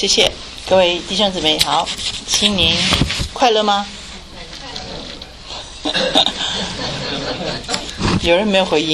谢谢各位弟兄姊妹。好，新年快乐吗？有人没有回应？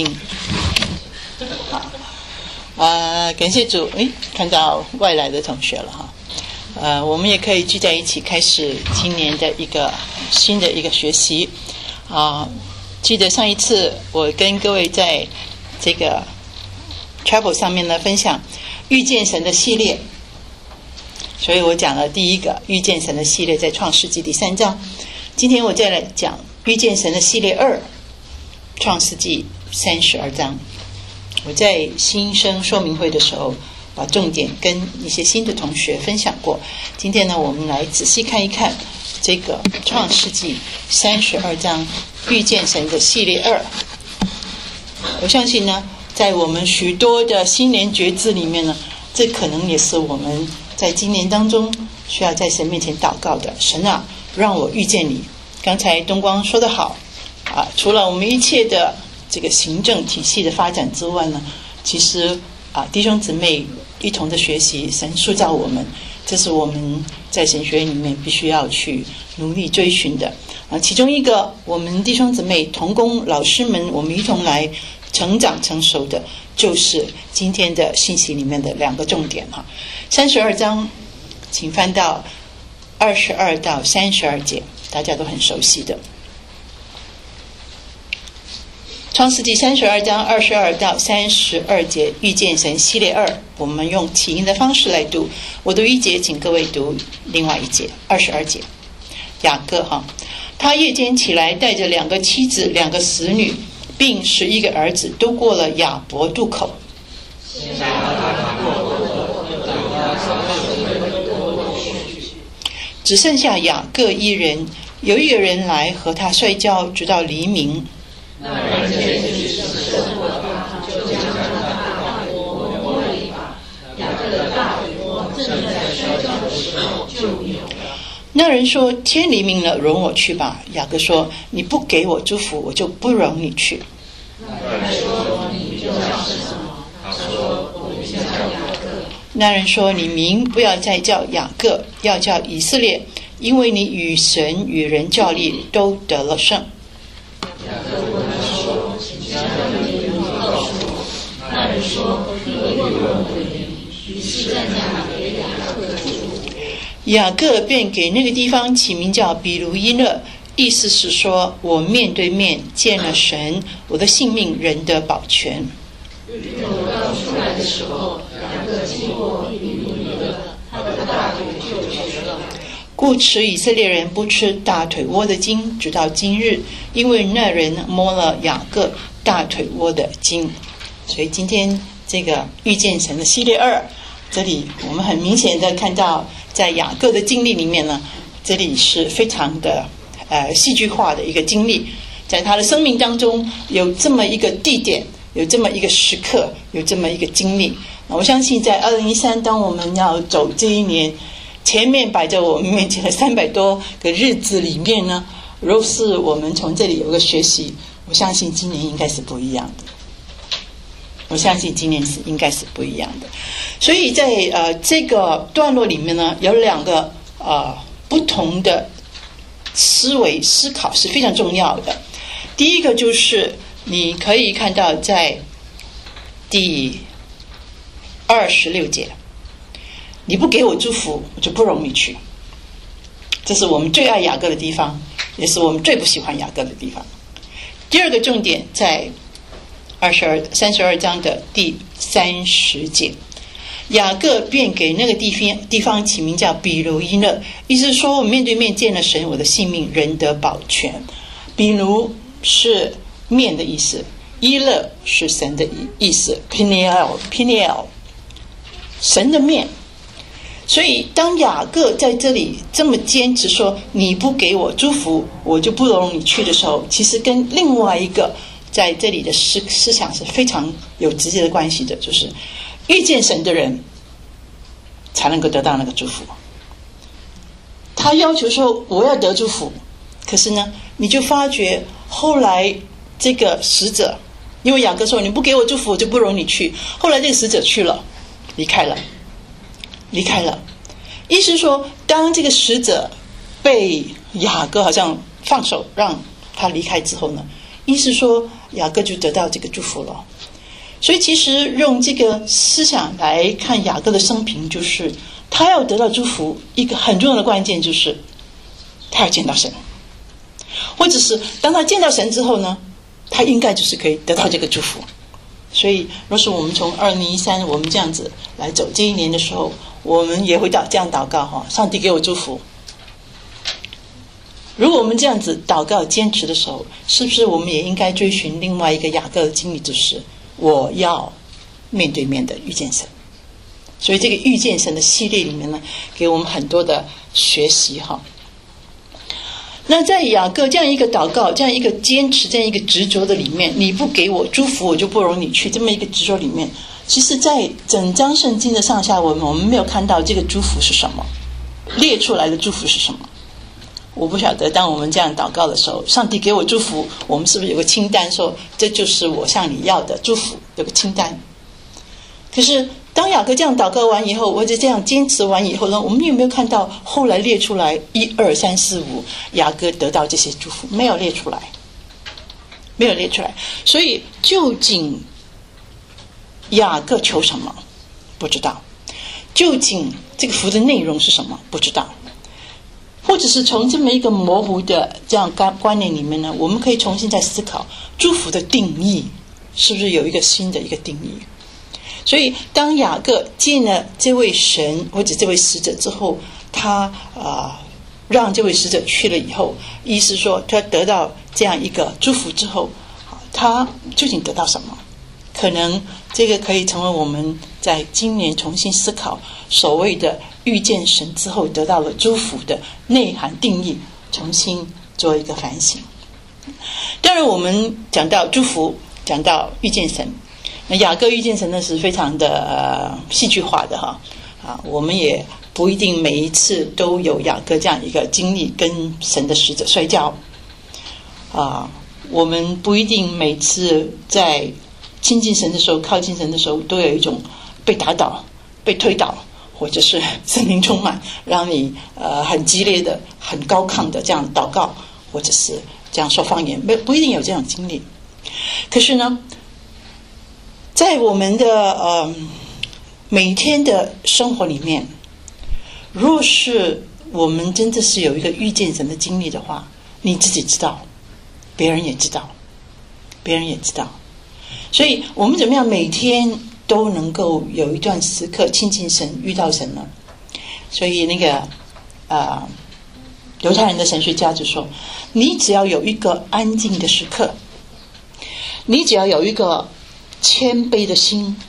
好，感谢主，看到外来的同学了哈。我们也可以聚在一起，开始今年的一个新的一个学习啊。记得上一次我跟各位在这个 Travel 上面呢分享遇见神的系列，所以我讲了第一个遇见神的系列在创世纪第3章。今天我再来讲遇见神的系列2，创世纪32章。我在新生说明会的时候把重点跟一些新的同学分享过。今天呢，我们来仔细看一看这个创世纪32章遇见神的系列2。我相信呢，在我们许多的新年决志里面呢，这可能也是我们在今年当中需要在神面前祷告的。神啊，让我遇见你。刚才东光说得好啊，除了我们一切的这个行政体系的发展之外呢，其实弟兄姊妹一同的学习神塑造我们，这是我们在神学院里面必须要去努力追寻的其中一个，我们弟兄姊妹同工老师们，我们一同来成长成熟的，就是今天的信息里面的2个重点32章，请翻到22到32节，大家都很熟悉的创世纪32章22到32节遇见神系列2，我们用起音的方式来读。我读1节，请各位读另外1节。22节，雅各他夜间起来，带着2个妻子2个使女并11个儿子，都过了雅博渡口。只剩下雅各一人，有一个人来和他摔跤，直到黎明。那人见是胜过他，就将这大锅摸了一把，雅各的大腿窝正在摔跤的时候就有了。那人说：天黎明了，容我去吧。雅各说：你不给我祝福，我就不容你去。那人说：你就叫什么？他说：我名叫雅各。那人说：你名不要再叫雅各，要叫以色列，因为你与神与人较力，都得了胜。雅各问他说：请将你的名告诉我。那人说：你问我的名。于是在那里给雅各祝福。雅各便给那个地方起名叫比卢伊勒，意思是说，我面对面见了神，我的性命仍得保全。日头刚出来的时候，雅各经过比卢伊勒，他的大腿就瘸了。故此以色列人不吃大腿窝的筋，直到今日，因为那人摸了雅各大腿窝的筋。所以今天这个遇见神的系列2，这里我们很明显的看到，在雅各的经历里面呢，这里是非常的戏剧化的一个经历。在他的生命当中有这么一个地点，有这么一个时刻，有这么一个经历。我相信在2013，当我们要走这一年，前面摆在我们面前的300多个日子里面呢，若是我们从这里有个学习，我相信今年应该是不一样的。我相信今年是应该是不一样的。所以在这个段落里面呢，有2个不同的思维思考是非常重要的。第一个就是你可以看到在第26节，你不给我祝福，我就不容你去。这是我们最爱雅各的地方，也是我们最不喜欢雅各的地方。第2个重点在32章的第30节，雅各便给那个地方起名叫比卢伊勒，意思是说我面对面见了神，我的性命仍得保全。比卢是面的意思，伊勒是神的意思， Peniel 神的面。所以当雅各在这里这么坚持说你不给我祝福，我就不容你去的时候，其实跟另外一个在这里的思想是非常有直接的关系的，就是遇见神的人才能够得到那个祝福。他要求说我要得祝福，可是呢，你就发觉后来这个使者，因为雅各说你不给我祝福，我就不容你去。后来这个使者去了，离开了。 意思是说，当这个使者被雅各好像放手让他离开之后呢，意思是说雅各就得到这个祝福了。所以其实用这个思想来看雅各的生平，就是他要得到祝福，一个很重要的关键就是他要见到神，或者是当他见到神之后呢，他应该就是可以得到这个祝福。所以若是我们从2013我们这样子来走这一年的时候，我们也会这样祷告，上帝给我祝福。如果我们这样子祷告坚持的时候，是不是我们也应该追寻另外一个雅各的经历，就是我要面对面的遇见神。所以这个遇见神的系列里面呢，给我们很多的学习。那在雅各这样一个祷告，这样一个坚持，这样一个执着的里面，你不给我祝福，我就不容你去，这么一个执着里面，其实在整章圣经的上下文，我们没有看到这个祝福是什么，列出来的祝福是什么。我不晓得当我们这样祷告的时候，上帝给我祝福，我们是不是有个清单说这就是我向你要的祝福，有个清单。可是当雅各这样祷告完以后，或者这样坚持完以后呢，我们有没有看到后来列出来1、2、3、4、5雅各得到这些祝福？没有列出来，没有列出来。所以究竟雅各求什么？不知道。究竟这个福的内容是什么？不知道。或者是从这么一个模糊的这样观念里面呢，我们可以重新再思考祝福的定义，是不是有一个新的一个定义。所以当雅各见了这位神或者这位使者之后，他让这位使者去了以后，意思说他得到这样一个祝福之后，他究竟得到什么？可能这个可以成为我们在今年重新思考所谓的遇见神之后得到了祝福的内涵定义，重新做一个反省。当然我们讲到祝福，讲到遇见神，那雅各遇见神呢是非常的戏剧化的我们也不一定每一次都有雅各这样一个经历，跟神的使者摔跤我们不一定每次在亲近神的时候，靠近神的时候，都有一种被打倒、被推倒，或者是圣灵充满，让你很激烈的、很高亢的这样祷告，或者是这样说方言，不一定有这样经历。可是呢，在我们的每天的生活里面，若是我们真的是有一个遇见神的经历的话，你自己知道，别人也知道，别人也知道。所以我们怎么样每天都能够有一段时刻亲近神、遇到神呢？所以那个犹太人的神学家就说，你只要有一个安静的时刻，你只要有一个谦卑的心，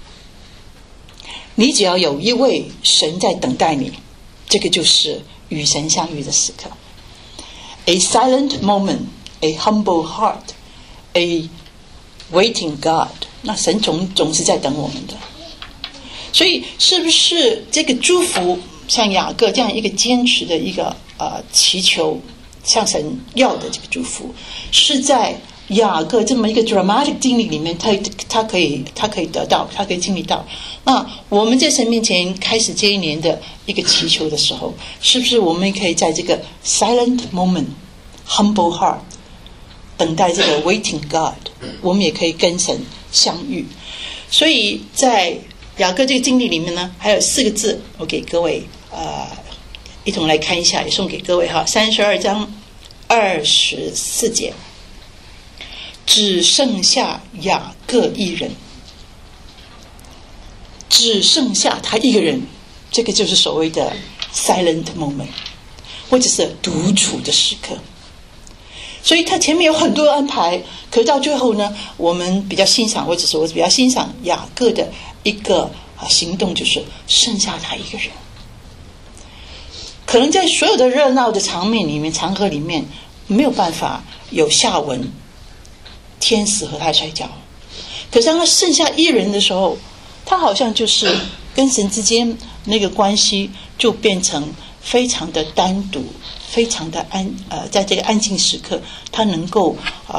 你只要有一位神在等待你，这个就是与神相遇的时刻。 A silent moment, a humble heart, a waiting God， 那神总是在等我们的。所以是不是这个祝福像雅各这样一个坚持的一个祈求向神要的这个祝福，是在雅各这么一个 dramatic 经历里面他可以得到，他可以经历到。那我们在神面前开始这一年的一个祈求的时候，是不是我们可以在这个 silent moment, humble heart，等待这个 waiting God， 我们也可以跟神相遇。所以在雅各这个经历里面呢，还有4个字，我给各位一同来看一下，也送给各位32章24节，只剩下雅各一人，只剩下他一个人，这个就是所谓的 silent moment， 或者是独处的时刻。所以他前面有很多安排，可是到最后呢，我们比较欣赏，或者是我比较欣赏雅各的一个行动，就是剩下他一个人。可能在所有的热闹的场面里面、场合里面，没有办法有下文天使和他摔跤，可是当他剩下一人的时候，他好像就是跟神之间那个关系就变成非常的单独，非常的在这个安静时刻，他能够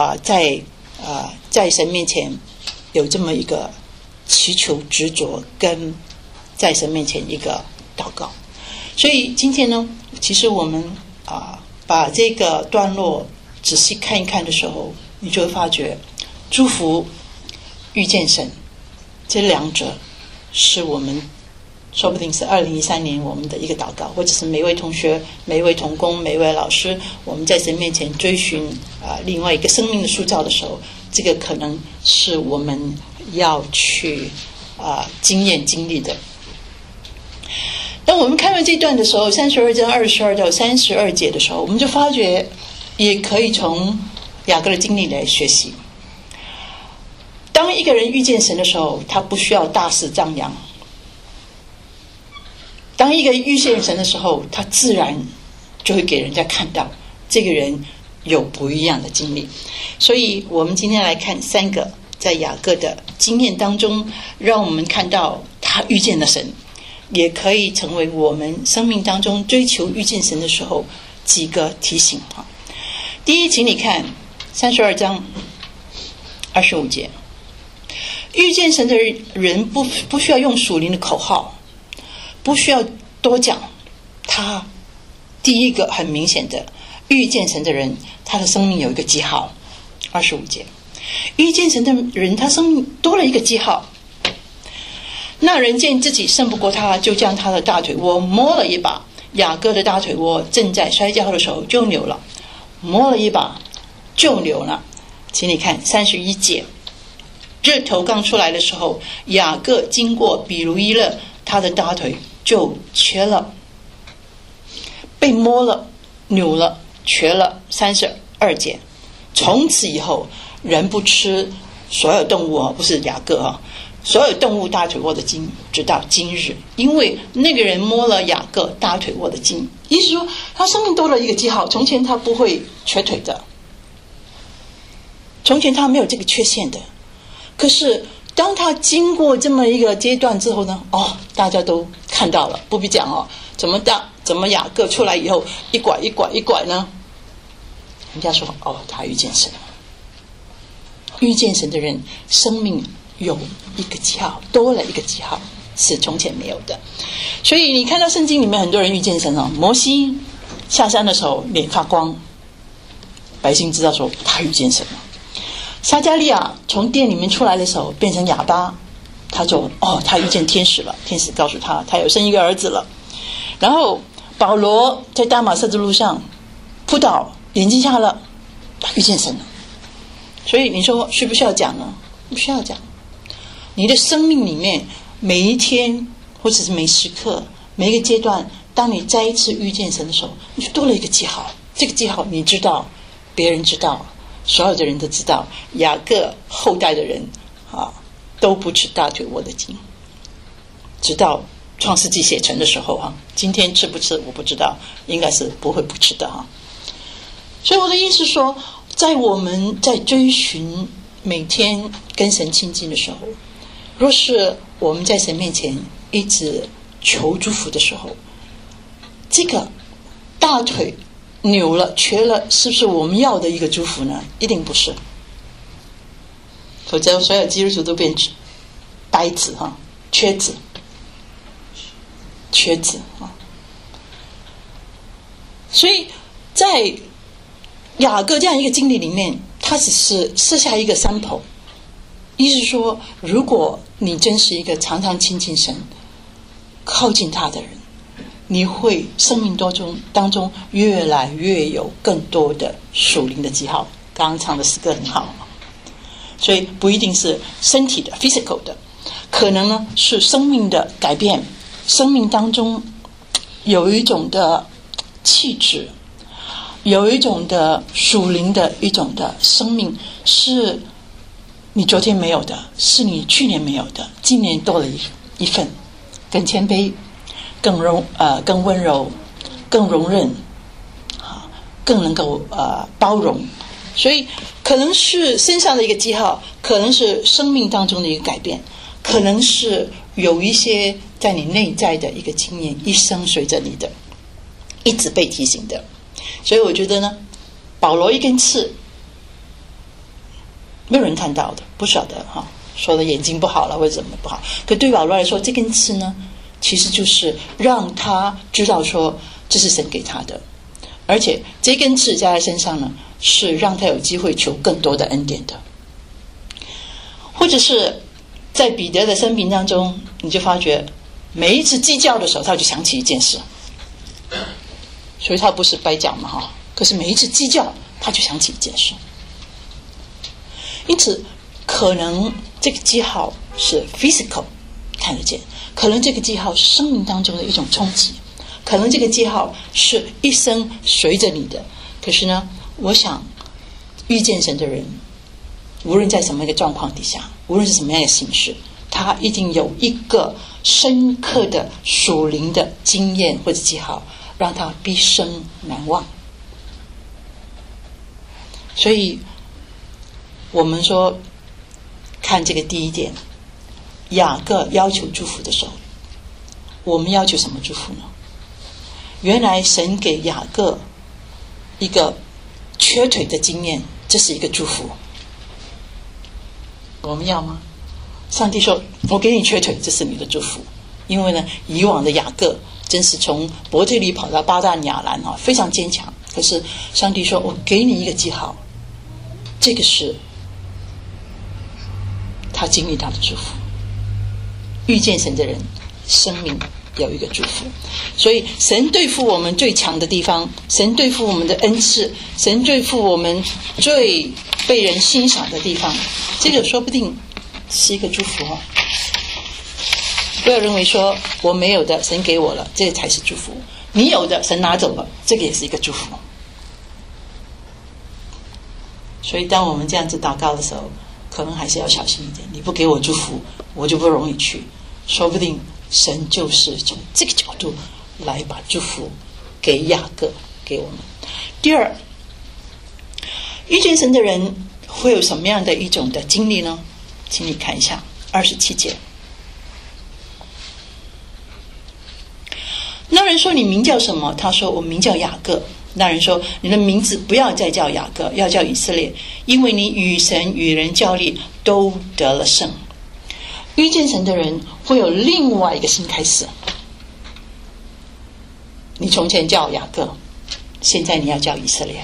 在神面前有这么一个祈求执着，跟在神面前一个祷告。 所以今天呢，其实我们把这个段落仔细看一看的时候，你就会发觉祝福遇见神这两者是我们说不定是2013年我们的一个祷告，或者是每一位同学、每一位同工、每一位老师，我们在神面前追寻另外一个生命的塑造的时候，这个可能是我们要去经验经历的。当我们看完这段的时候，32章22到32节的时候，我们就发觉也可以从雅各的经历来学习。当一个人遇见神的时候，他不需要大肆张扬。当一个人遇见神的时候，他自然就会给人家看到这个人有不一样的经历。所以我们今天来看3个在雅各的经验当中，让我们看到他遇见了神，也可以成为我们生命当中追求遇见神的时候几个提醒。第一，请你看32章25节，遇见神的人不需要用属灵的口号，不需要多讲。他第一个很明显的，遇见神的人他的生命有一个记号。25节，遇见神的人他生命多了一个记号。那人见自己胜不过他，就将他的大腿窝摸了一把。雅各的大腿窝正在摔跤的时候就扭了，摸了一把就扭了。请你看31节，日头刚出来的时候，雅各经过比卢伊勒，他的大腿就瘸了，被摸了、扭了、瘸了。32节，从此以后人不吃所有动物不是雅各所有动物大腿窝的筋，直到今日，因为那个人摸了雅各大腿窝的筋。意思说他生命多了一个记号，从前他不会瘸腿的，从前他没有这个缺陷的。可是当他经过这么一个阶段之后呢，大家都看到了，不必讲怎么雅各出来以后一拐一拐一拐呢？人家说他遇见神了。遇见神的人生命有一个记号，多了一个记号，是从前没有的。所以你看到圣经里面很多人遇见神摩西下山的时候脸发光，百姓知道说他遇见神了。撒迦利亚从殿里面出来的时候变成哑巴，他就他遇见天使了，天使告诉他他有生一个儿子了。然后保罗在大马色之路上扑倒，眼睛瞎了，他遇见神了。所以你说需不需要讲呢？不需要讲。你的生命里面每一天或者是每时刻每一个阶段，当你再一次遇见神的时候，你就多了一个记号。这个记号你知道，别人知道，所有的人都知道。雅各后代的人都不吃大腿窝的筋，直到创世纪写成的时候今天吃不吃我不知道，应该是不会不吃的所以我的意思说，在我们在追寻每天跟神亲近的时候，若是我们在神面前一直求祝福的时候，这个大腿扭了瘸了是不是我们要的一个祝福呢？一定不是，否则所有基督徒都变呆子瘸子所以在雅各这样一个经历里面，他只是设下一个sample，意思说如果你真是一个常常亲近神靠近他的人，你会生命当中越来越有更多的属灵的记号。刚刚唱的诗歌很好，所以不一定是身体的 physical 的，可能呢是生命的改变，生命当中有一种的气质，有一种的属灵的一种的生命，是你昨天没有的，是你去年没有的，今年多了一份，更谦卑，更温柔，更容忍，更能够包容。所以可能是身上的一个记号，可能是生命当中的一个改变，可能是有一些在你内在的一个经验，一生随着你的，一直被提醒的。所以我觉得呢，保罗一根刺没有人看到的，不晓得说的眼睛不好了或者怎么不好，可对保罗来说，这根刺呢其实就是让他知道说这是神给他的，而且这根刺在他身上呢，是让他有机会求更多的恩典的。或者是在彼得的生命当中，你就发觉每一次鸡叫的时候，他就想起一件事，所以他不是白讲嘛哈。可是每一次鸡叫，他就想起一件事。因此，可能这个记号是 physical 看得见，可能这个记号是生命当中的一种冲击，可能这个记号是一生随着你的。可是呢，我想遇见神的人，无论在什么一个状况底下，无论是什么样的形式，他一定有一个深刻的属灵的经验或者记号，让他毕生难忘。所以我们说看这个第一点，雅各要求祝福的时候，我们要求什么祝福呢？原来神给雅各一个瘸腿的经验，这是一个祝福，我们要吗？上帝说我给你瘸腿，这是你的祝福。因为呢，以往的雅各真是从伯特利跑到巴旦亚兰非常坚强，可是上帝说我给你一个记号，这个是他经历到的祝福。遇见神的人生命有一个祝福。所以神对付我们最强的地方，神对付我们的恩赐，神对付我们最被人欣赏的地方，这个说不定是一个祝福不要认为说我没有的神给我了，这个才是祝福，你有的神拿走了，这个也是一个祝福。所以当我们这样子祷告的时候，可能还是要小心一点，你不给我祝福，我就不容易去，说不定神就是从这个角度来把祝福给雅各给我们。第二，遇见神的人会有什么样的一种的经历呢？请你看一下27节。那人说你名叫什么？他说我名叫雅各。那人说你的名字不要再叫雅各，要叫以色列，因为你与神与人较力都得了胜。遇见神的人会有另外一个新开始，你从前叫雅各，现在你要叫以色列。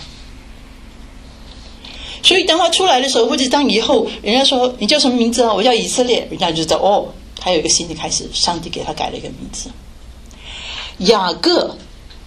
所以当他出来的时候，或者当以后人家说你叫什么名字我叫以色列，人家就知道他有一个新的开始，上帝给他改了一个名字。雅各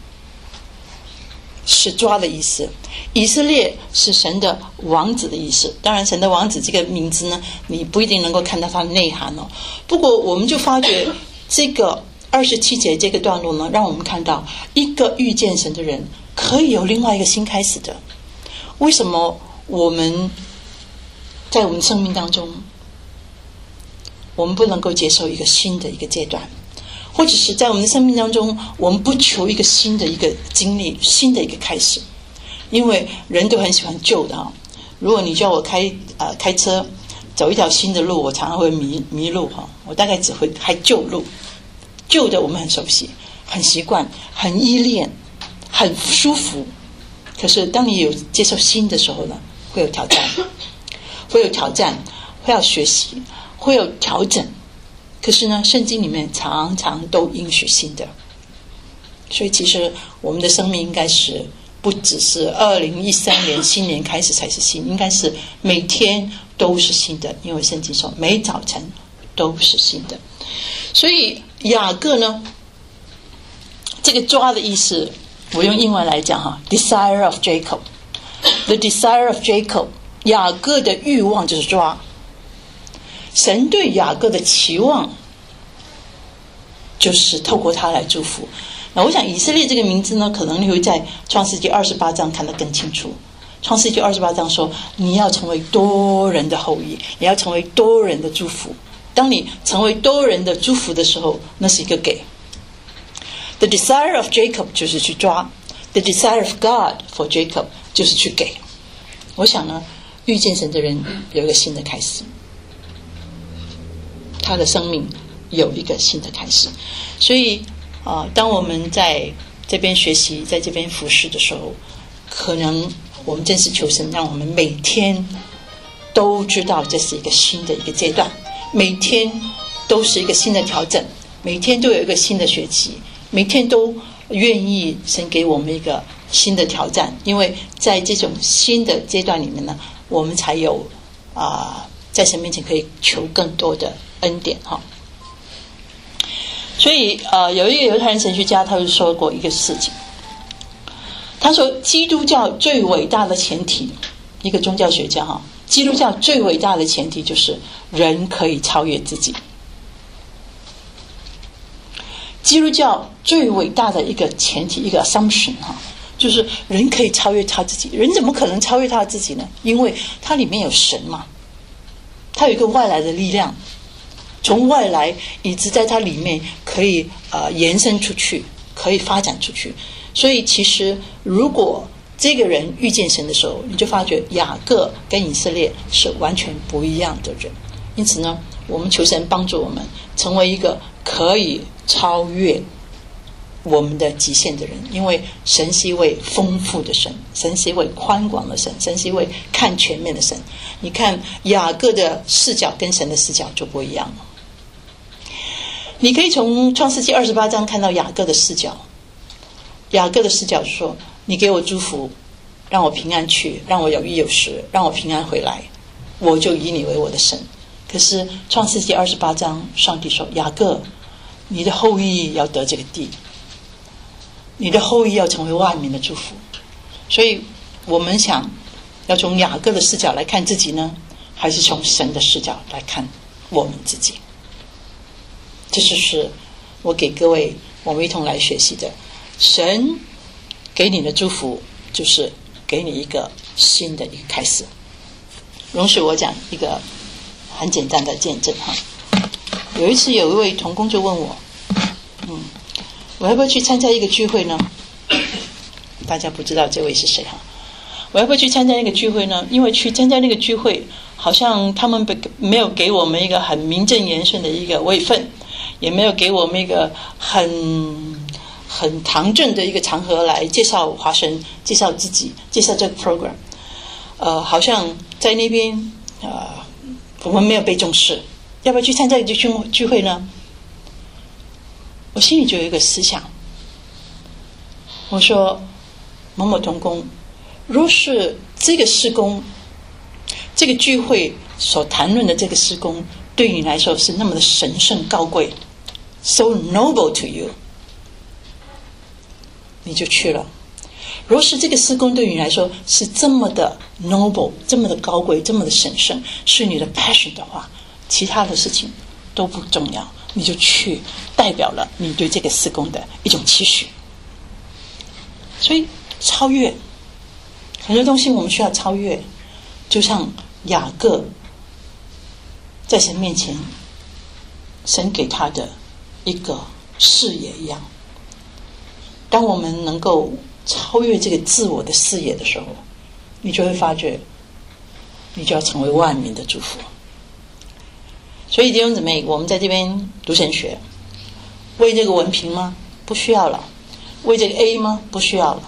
是抓的意思，以色列是神的王子的意思。当然神的王子这个名字呢，你不一定能够看到它的内涵不过我们就发觉这个27节这个段落呢，让我们看到一个遇见神的人可以有另外一个新开始的。为什么我们在我们生命当中，我们不能够接受一个新的一个阶段，或者是在我们的生命当中，我们不求一个新的一个经历，新的一个开始？因为人都很喜欢旧的如果你叫我开车走一条新的路，我常常会迷路我大概只会开旧路。旧的我们很熟悉，很习惯，很依恋，很舒服。可是当你有接受新的时候呢，会有挑战，会要学习，会有调整。可是呢，圣经里面常常都应许新的。所以其实我们的生命应该是不只是2013年新年开始才是新，应该是每天都是新的，因为圣经说每早晨都是新的。所以雅各呢，这个抓的意思，我用英文来讲desire of Jacob， the desire of Jacob， 雅各的欲望就是抓。神对雅各的期望就是透过他来祝福。那我想以色列这个名字呢，可能你会在创世纪28章看得更清楚。创世纪28章说你要成为多人的后裔，你要成为多人的祝福。当你成为多人的祝福的时候，那是一个给。 The desire of Jacob 就是去抓， The desire of God for Jacob 就是去给。我想呢，遇见神的人有一个新的开始，他的生命有一个新的开始。所以当我们在这边学习，在这边服侍的时候，可能我们真是求神让我们每天都知道这是一个新的一个阶段，每天都是一个新的调整， 每天都有一个新的学期，每天都愿意神给我们一个新的挑战，因为在这种新的阶段里面呢，我们才有在神面前可以求更多的恩典哈。所以有一个犹太人神学家，他就说过一个事情，他说基督教最伟大的前提，一个宗教学家哈，基督教最伟大的前提就是人可以超越自己。基督教最伟大的一个前提，一个 assumption 哈，就是人可以超越他自己。人怎么可能超越他自己呢？因为他里面有神嘛，他有一个外来的力量，从外来一直在他里面可以延伸出去，可以发展出去。所以其实如果这个人遇见神的时候，你就发觉雅各跟以色列是完全不一样的人。因此呢，我们求神帮助我们成为一个可以超越我们的极限的人，因为神是一位丰富的神，神是一位宽广的神，神是一位看全面的神。你看雅各的视角跟神的视角就不一样了。你可以从创世纪28章看到雅各的视角，雅各的视角说，你给我祝福，让我平安去，让我有衣有食，让我平安回来，我就以你为我的神。可是创世纪28章上帝说，雅各，你的后裔要得这个地，你的后裔要成为万民的祝福。所以我们想要从雅各的视角来看自己呢，还是从神的视角来看我们自己？这就是我给各位我们一同来学习的。神给你的祝福就是给你一个新的一个开始。容许我讲一个很简单的见证哈。有一次有一位同工就问我，我要不要去参加一个聚会呢？大家不知道这位是谁哈？我要不要去参加那个聚会呢？因为去参加那个聚会，好像他们没有给我们一个很名正言顺的一个位分，也没有给我们一个很堂正的一个场合来介绍华神，介绍自己，介绍这个 program。好像在那边我们没有被重视，要不要去参加一个聚会呢？我心里就有一个思想，我说某某同工，若是这个事工，这个聚会所谈论的这个事工对你来说是那么的神圣高贵， so noble to you， 你就去了。若是这个事工对你来说是这么的 noble， 这么的高贵，这么的神圣，是你的 passion 的话，其他的事情都不重要，你就去，代表了你对这个事工的一种期许。所以超越很多东西，我们需要超越，就像雅各在神面前，神给他的一个视野一样。当我们能够超越这个自我的视野的时候，你就会发觉你就要成为万民的祝福。所以弟兄姊妹，我们在这边读神学，为这个文凭吗？不需要了。为这个 A 吗？不需要了。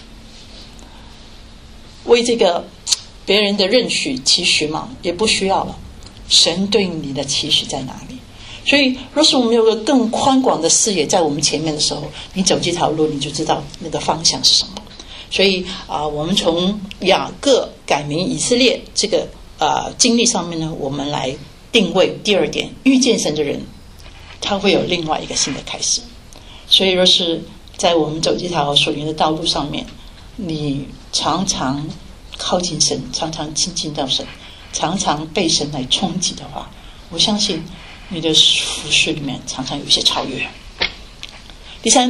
为这个别人的认许期许吗？也不需要了。神对你的期许在哪里？所以若是我们有个更宽广的视野在我们前面的时候，你走这条路你就知道那个方向是什么。所以我们从雅各改名以色列这个经历上面呢，我们来定位第二点，遇见神的人他会有另外一个新的开始。所以若是在我们走这条属灵的道路上面，你常常靠近神，常常亲近到神，常常被神来冲击的话，我相信你的服事里面常常有一些超越。第三，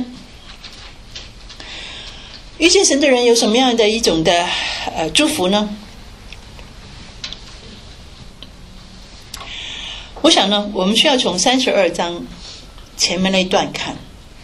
遇见神的人有什么样的一种的祝福呢？我想呢，我们需要从32章前面那一段看。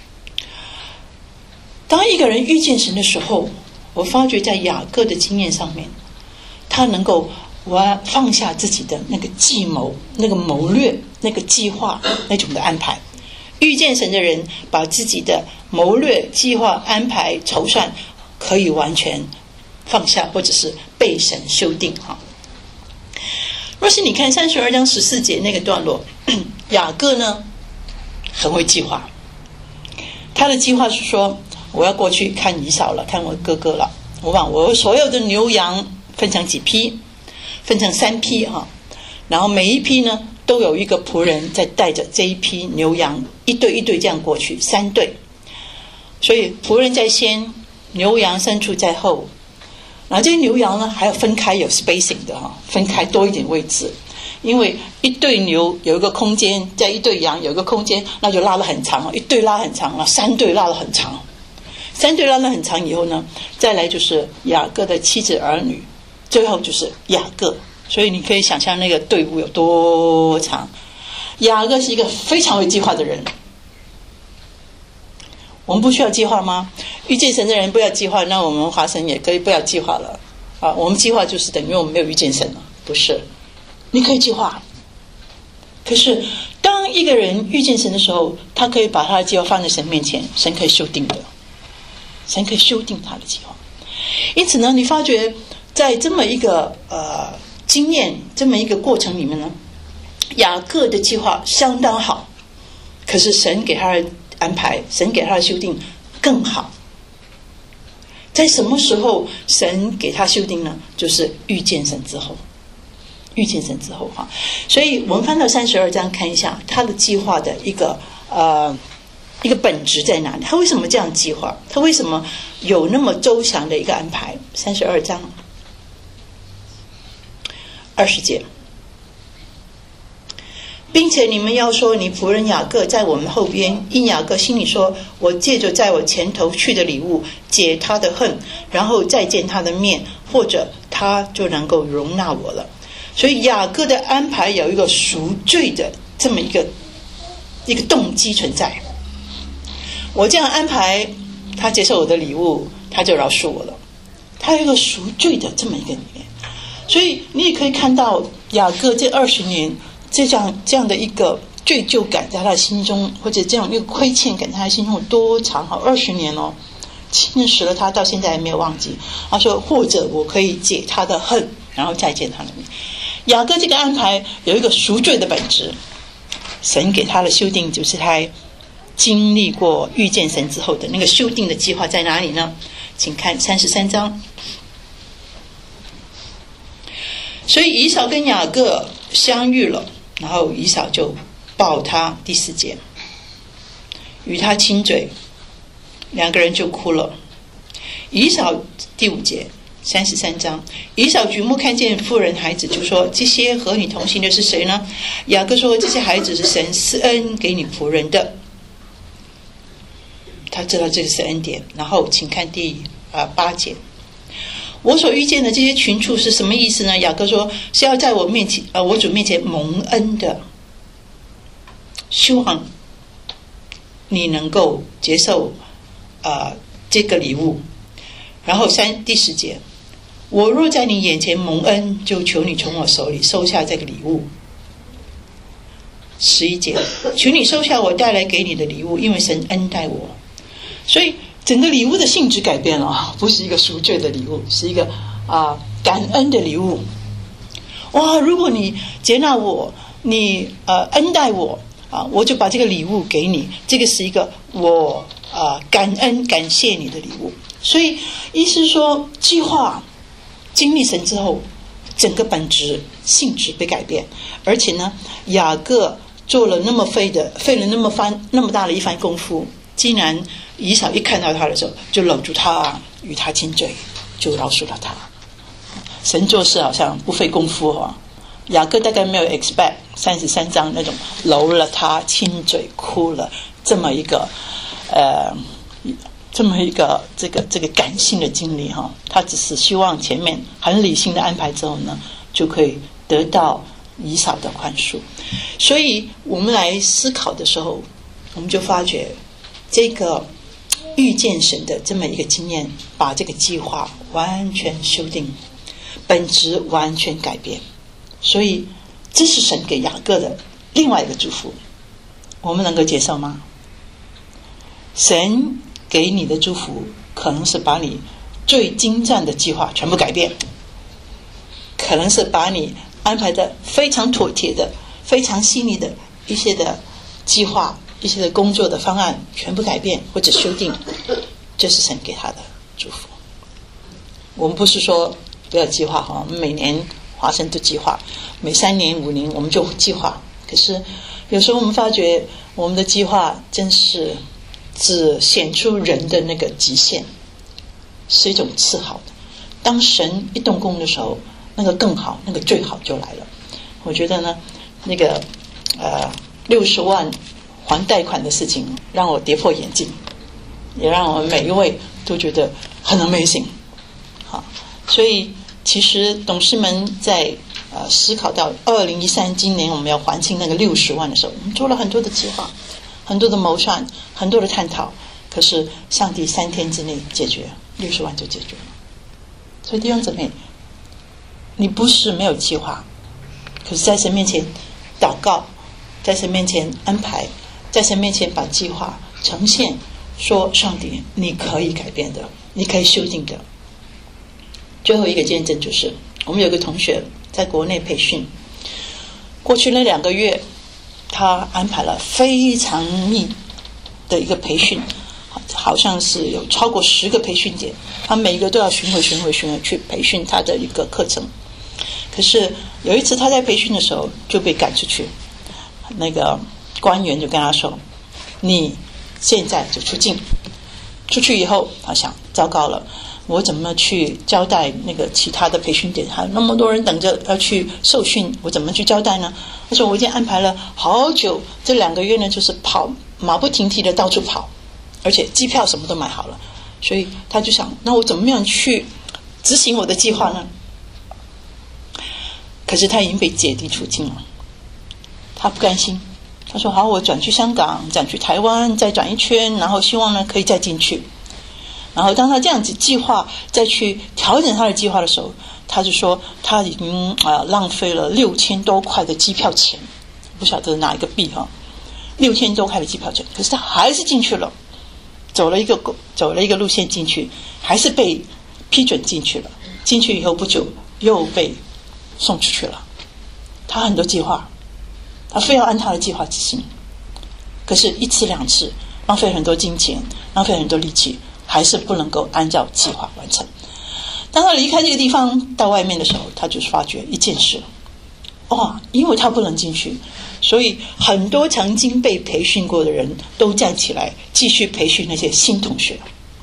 当一个人遇见神的时候，我发觉在雅各的经验上面，他能够放下自己的那个计谋，那个谋略，那个计划，那种的安排。遇见神的人把自己的谋略、计划、安排、筹算可以完全放下，或者是被神修订哈。若是你看32章14节那个段落，雅各呢很会计划。他的计划是说，我要过去看以扫了，看我哥哥了，我把我所有的牛羊分成几批，分成3批哈，然后每一批呢都有一个仆人在带着这一批牛羊，一对一对这样过去，3对，所以仆人在先，牛羊牲畜在后，然后这些牛羊呢还要分开，有 spacing 的哈，分开多一点位置，因为一对牛有一个空间，在一对羊有一个空间，那就拉得很长，一对拉很长了，3对拉得很长，3对拉得很长以后呢，再来就是雅各的妻子儿女，最后就是雅各。所以你可以想象那个队伍有多长。雅各是一个非常会计划的人。我们不需要计划吗？遇见神的人不要计划，那我们华神也可以不要计划了啊！我们计划就是等于我们没有遇见神了，不是？你可以计划，可是当一个人遇见神的时候，他可以把他的计划放在神面前，神可以修订的，神可以修订他的计划。因此呢，你发觉在这么一个经验，这么一个过程里面呢，雅各的计划相当好，可是神给他的安排，神给他的修订更好。在什么时候神给他修订呢？就是遇见神之后，遇见神之后哈。所以我们翻到32章看一下他的计划的一个本质在哪里，他为什么这样计划，他为什么有那么周详的一个安排。32章20节，并且你们要说，你仆人雅各在我们后边，因雅各心里说，我借着在我前头去的礼物解他的恨，然后再见他的面，或者他就能够容纳我了。所以雅各的安排有一个赎罪的这么一个动机存在。我这样安排，他接受我的礼物，他就饶恕我了。他有一个赎罪的这么一个理念。所以你也可以看到雅各这20年这样的一个罪疚感在他的心中，或者这样一个亏欠感在他的心中有多长？20年哦，侵蚀了他，到现在还没有忘记。他说，或者我可以解他的恨，然后再见他的面。雅各这个安排有一个赎罪的本质，神给他的修订就是他经历过遇见神之后的那个修订的计划在哪里呢？请看33章。所以以扫跟雅各相遇了，然后以扫就抱他，第4节，与他亲嘴，2个人就哭了。以扫第5节，33章，以扫举目看见妇人孩子，就说，这些和你同行的是谁呢？雅各说，这些孩子是神施恩给你仆人的。他知道这个是恩典。然后请看第8节，我所遇见的这些群畜是什么意思呢？雅各说，是要在我面前我主面前蒙恩的，希望你能够接受这个礼物。然后第10节，我若在你眼前蒙恩，就求你从我手里收下这个礼物。11节，求你收下我带来给你的礼物，因为神恩待我。所以整个礼物的性质改变了，不是一个赎罪的礼物，是一个感恩的礼物。哇，如果你接纳我，你恩待我我就把这个礼物给你，这个是一个我感恩感谢你的礼物。所以意思是说，计划经历神之后，整个本质性质被改变。而且呢，雅各做了那么费了那么大的一番功夫，竟然以扫一看到他的时候，就搂住他，与他亲嘴，就饶恕了他。神做事好像不费功夫雅各大概没有 expect 33章那种搂了他亲嘴哭了这么一个这个感性的经历他只是希望前面很理性的安排之后呢，就可以得到以扫的宽恕。所以我们来思考的时候，我们就发觉这个遇见神的这么一个经验，把这个计划完全修订，本质完全改变。所以这是神给雅各的另外一个祝福，我们能够接受吗？神给你的祝福可能是把你最精湛的计划全部改变，可能是把你安排的非常妥帖的非常细腻的一些的计划一些的工作的方案全部改变或者修订，这是神给他的祝福。我们不是说不要计划哈，我们每年华神都计划，每3年5年我们就计划。可是有时候我们发觉我们的计划真是只显出人的那个极限，是一种次好的。当神一动工的时候，那个更好，那个最好就来了。我觉得呢，那个60万还贷款的事情让我跌破眼镜，也让我们每一位都觉得很 amazing。好，所以其实董事们在思考到2013今年我们要还清那个60万的时候，我们做了很多的计划，很多的谋算，很多的探讨。可是上帝3天之内解决，60万就解决了。所以弟兄姊妹，你不是没有计划，可是在神面前祷告，在神面前安排，在神面前把计划呈现，说上帝你可以改变的，你可以修订的。最后一个见证就是我们有个同学在国内培训，过去那2个月他安排了非常密的一个培训，好像是有超过10个培训点，他每一个都要巡回去培训他的一个课程。可是有一次他在培训的时候就被赶出去，那个官员就跟他说，你现在就出境。出去以后他想，糟糕了，我怎么去交代那个其他的培训点，还有那么多人等着要去受训，我怎么去交代呢？他说我已经安排了好久，这2个月呢就是跑，马不停蹄的到处跑，而且机票什么都买好了。所以他就想，那我怎么样去执行我的计划呢？可是他已经被解离出境了，他不甘心，他说好，我转去香港，转去台湾，再转一圈，然后希望呢可以再进去。然后当他这样子计划再去调整他的计划的时候，他就说他已经浪费了6000多块的机票钱，不晓得哪一个币6000多块的机票钱，可是他还是进去了，走了一个路线进去，还是被批准进去了。进去以后不久又被送出去了。他很多计划，他非要按他的计划执行，可是1次2次浪费很多金钱，浪费很多力气，还是不能够按照计划完成。当他离开这个地方到外面的时候，他就发觉一件事，因为他不能进去，所以很多曾经被培训过的人都站起来继续培训那些新同学。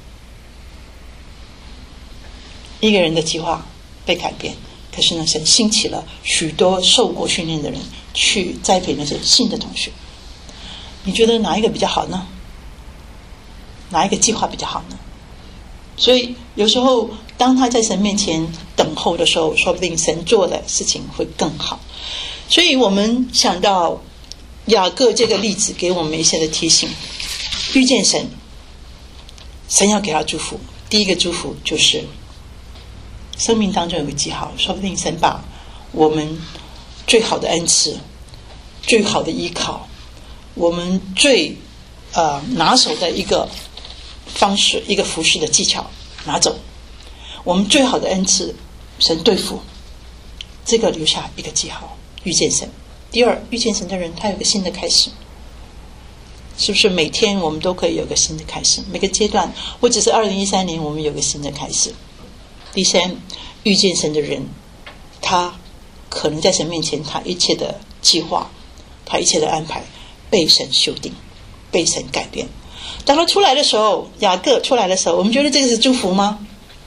一个人的计划被改变，可是呢，神兴起了许多受过训练的人去栽培那些新的同学。你觉得哪一个比较好呢？哪一个计划比较好呢？所以有时候当他在神面前等候的时候，说不定神做的事情会更好。所以我们想到雅各这个例子给我们一些的提醒，遇见神，神要给他祝福。第一个祝福就是生命当中有个记号，说不定神把我们最好的恩赐，最好的依靠，我们最拿手的一个方式，一个服侍的技巧拿走，我们最好的恩赐神对付，这个留下一个记号，遇见神。第二，遇见神的人他有个新的开始，是不是每天我们都可以有个新的开始，每个阶段，或者是2013年我们有个新的开始。第三，遇见神的人他可能在神面前，他一切的计划，他一切的安排被神修订，被神改变。当他出来的时候，雅各出来的时候，我们觉得这个是祝福吗？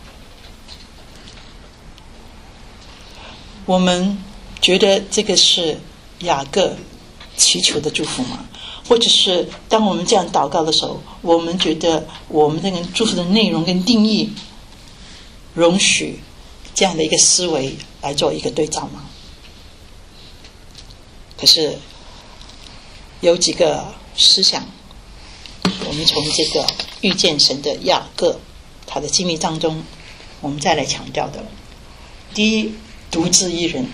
我们觉得这个是雅各祈求的祝福吗？或者是当我们这样祷告的时候，我们觉得我们这个祝福的内容跟定义容许这样的一个思维来做一个对照吗？可是有几个思想，我们从这个遇见神的雅各他的经历当中，我们再来强调的。第一，独自一人，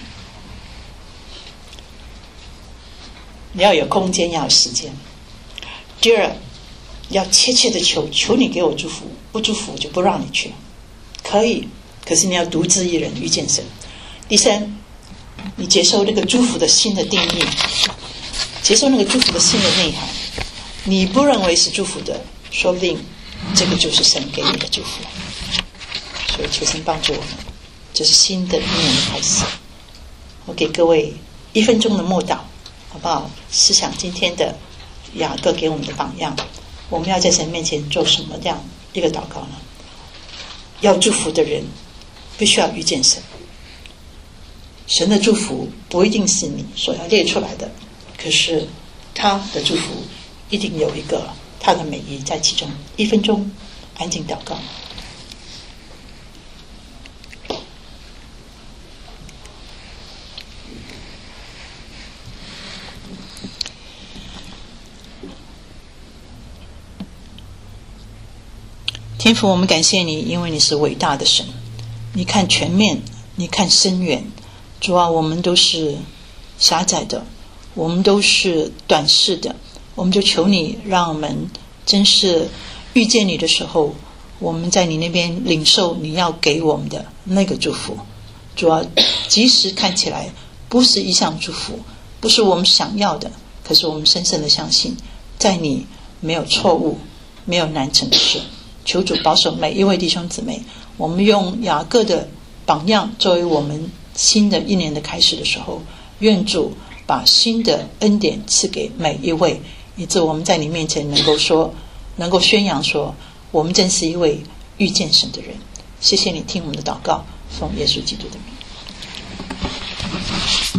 你要有空间，要有时间。第二，要切切的求你给我祝福，不祝福我就不让你去，可以，可是你要独自一人遇见神。第三，你接受那个祝福的新的定义，接受那个祝福的新的内涵， 你不认为是祝福的，说不定这个就是神给你的祝福。所以求神帮助我们，这是新的一年的开始。我给各位1分钟的默祷，好不好？思想今天的雅各给我们的榜样，我们要在神面前做什么样一个祷告呢？要祝福的人必须要遇见神，神的祝福不一定是你所要列出来的，可是他的祝福一定有一个他的美意在其中。1分钟安静祷告。天父，我们感谢你，因为你是伟大的神，你看全面，你看深远。主啊，我们都是狭窄的，我们都是短视的，我们就求你让我们真是遇见你的时候，我们在你那边领受你要给我们的那个祝福。主啊，即使看起来不是一项祝福，不是我们想要的，可是我们深深的相信在你没有错误，没有难成的事。求主保守每一位弟兄姊妹，我们用雅各的榜样作为我们新的一年的开始的时候，愿主把新的恩典赐给每一位，以致我们在你面前能够宣扬说，我们真是一位遇见神的人。谢谢你听我们的祷告，奉耶稣基督的名。